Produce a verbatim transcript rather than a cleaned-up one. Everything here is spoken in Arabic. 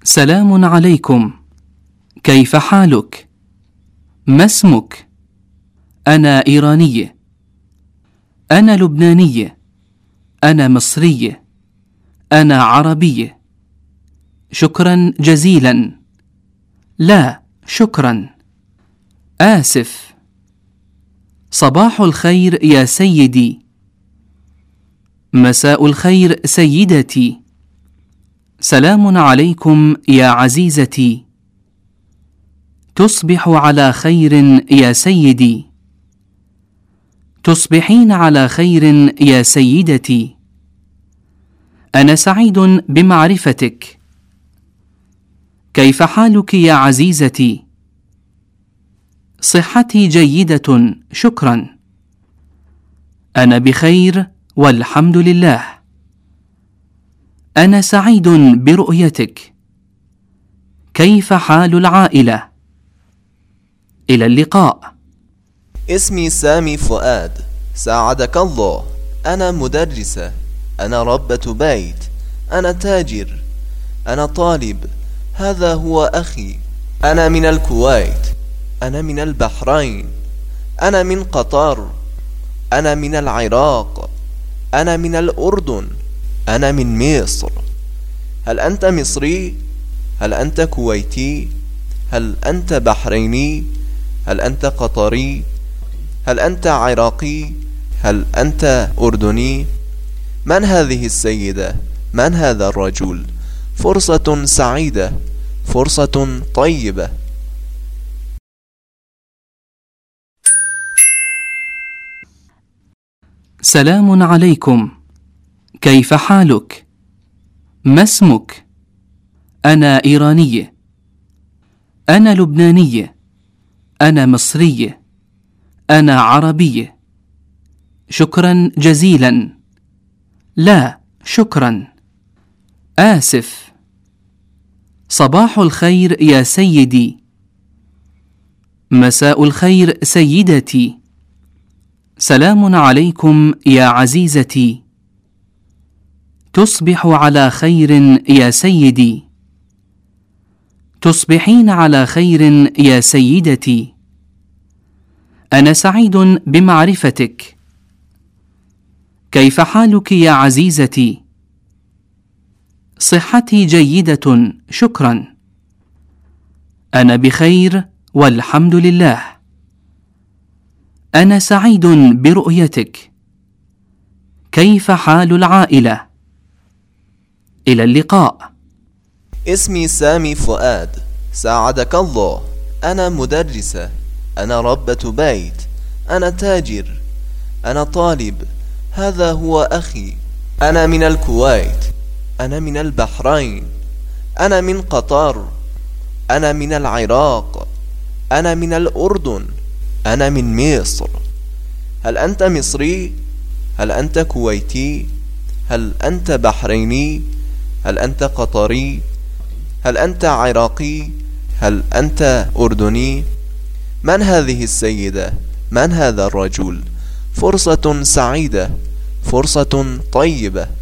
سلام عليكم، كيف حالك؟ ما اسمك؟ أنا إيراني. أنا لبناني. أنا مصري. أنا عربي. شكرا جزيلا. لا، شكرا. آسف. صباح الخير يا سيدي. مساء الخير سيدتي. سلام عليكم يا عزيزتي. تصبح على خير يا سيدي. تصبحين على خير يا سيدتي. أنا سعيد بمعرفتك. كيف حالك يا عزيزتي؟ صحتي جيدة، شكرا. أنا بخير والحمد لله. أنا سعيد برؤيتك. كيف حال العائلة؟ إلى اللقاء. اسمي سامي فؤاد، ساعدك الله. أنا مدرسة. أنا ربة بيت. أنا تاجر. أنا طالب. هذا هو أخي. أنا من الكويت. أنا من البحرين. أنا من قطر. أنا من العراق. أنا من الأردن. أنا من مصر. هل أنت مصري؟ هل أنت كويتي؟ هل أنت بحريني؟ هل أنت قطري؟ هل أنت عراقي؟ هل أنت أردني؟ من هذه السيدة؟ من هذا الرجل؟ فرصة سعيدة، فرصة طيبة. سلام عليكم، كيف حالك؟ ما اسمك؟ أنا إيراني. أنا لبناني. أنا مصري. أنا عربي. شكرا جزيلا. لا، شكرا. آسف. صباح الخير يا سيدي. مساء الخير سيدتي. سلام عليكم يا عزيزتي. تصبح على خير يا سيدي. تصبحين على خير يا سيدتي. أنا سعيد بمعرفتك. كيف حالك يا عزيزتي؟ صحتي جيدة، شكرا. أنا بخير والحمد لله. أنا سعيد برؤيتك. كيف حال العائلة؟ إلى اللقاء. اسمي سامي فؤاد، ساعدك الله. أنا مدرسة. أنا ربة بيت. أنا تاجر. أنا طالب. هذا هو أخي. أنا من الكويت. أنا من البحرين. أنا من قطر. أنا من العراق. أنا من الأردن. أنا من مصر. هل أنت مصري؟ هل أنت كويتي؟ هل أنت بحريني؟ هل أنت قطري؟ هل أنت عراقي؟ هل أنت أردني؟ من هذه السيدة؟ من هذا الرجل؟ فرصة سعيدة، فرصة طيبة.